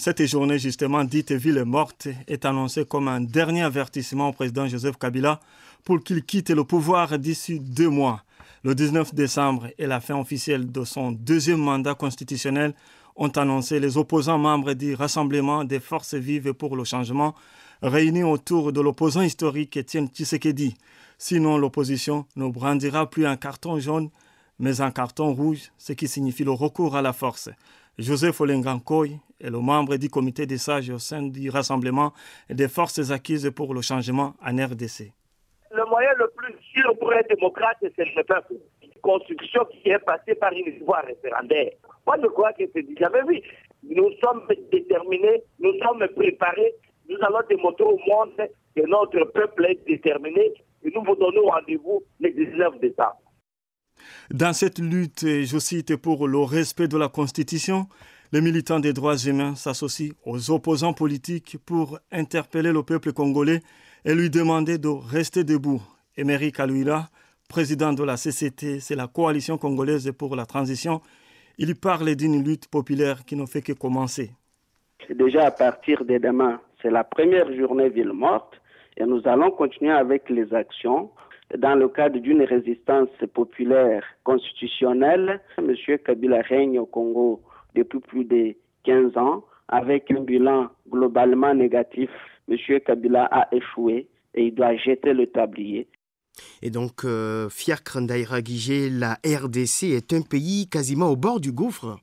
Cette journée, justement, dite ville morte, est annoncée comme un dernier avertissement au président Joseph Kabila pour qu'il quitte le pouvoir d'ici 2 mois. Le 19 décembre et la fin officielle de son deuxième mandat constitutionnel ont annoncé les opposants membres du Rassemblement des forces vives pour le changement, réunis autour de l'opposant historique Étienne Tshisekedi. Sinon, l'opposition ne brandira plus un carton jaune, mais un carton rouge, ce qui signifie le recours à la force. Joseph Olengankoy est le membre du comité des sages au sein du Rassemblement des forces acquises pour le changement en RDC. Le moyen le plus sûr pour être démocrate, c'est le peuple. Une constitution qui est passée par une voie référendaire. Moi, je crois que c'est déjà vu. Nous sommes déterminés, nous sommes préparés. Nous allons démontrer au monde que notre peuple est déterminé et nous vous donnons rendez-vous le 19 décembre. Dans cette lutte, je cite, pour le respect de la Constitution, les militants des droits humains s'associent aux opposants politiques pour interpeller le peuple congolais et lui demander de rester debout. Emery Kalouila, président de la CCT, c'est la Coalition congolaise pour la transition, il parle d'une lutte populaire qui ne fait que commencer. Déjà à partir de demain, c'est la première journée ville morte et nous allons continuer avec les actions dans le cadre d'une résistance populaire constitutionnelle. M. Kabila règne au Congo depuis plus de 15 ans avec un bilan globalement négatif. M. Kabila a échoué et il doit jeter le tablier. Et donc, Fiacre Ndaïra Guigé, la RDC est un pays quasiment au bord du gouffre.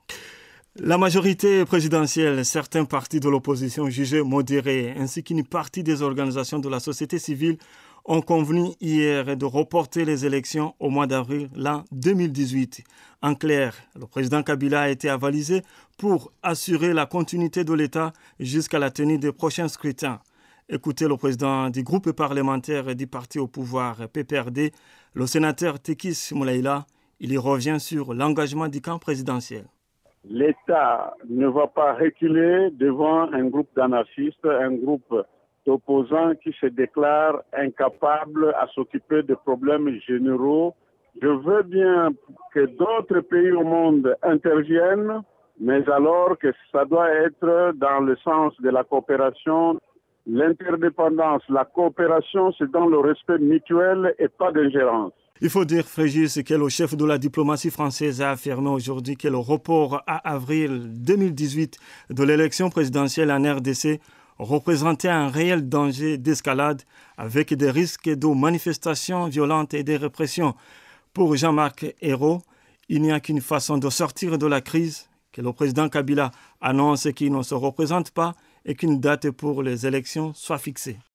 La majorité présidentielle, certains partis de l'opposition jugés modérés, ainsi qu'une partie des organisations de la société civile ont convenu hier de reporter les élections au mois d'avril l'an 2018. En clair, le président Kabila a été avalisé pour assurer la continuité de l'État jusqu'à la tenue des prochains scrutins. Écoutez le président du groupe parlementaire du parti au pouvoir PPRD, le sénateur Tekis Moulaïla. Il y revient sur l'engagement du camp présidentiel. L'État ne va pas reculer devant un groupe d'anarchistes, un groupe d'opposants qui se déclarent incapables à s'occuper des problèmes généraux. Je veux bien que d'autres pays au monde interviennent, mais alors que ça doit être dans le sens de la coopération. L'interdépendance, la coopération, c'est dans le respect mutuel et pas d'ingérence. Il faut dire, Frégis, que le chef de la diplomatie française a affirmé aujourd'hui que le report à avril 2018 de l'élection présidentielle en RDC représentait un réel danger d'escalade avec des risques de manifestations violentes et de répression. Pour Jean-Marc Ayrault, il n'y a qu'une façon de sortir de la crise, que le président Kabila annonce qu'il ne se représente pas et qu'une date pour les élections soit fixée.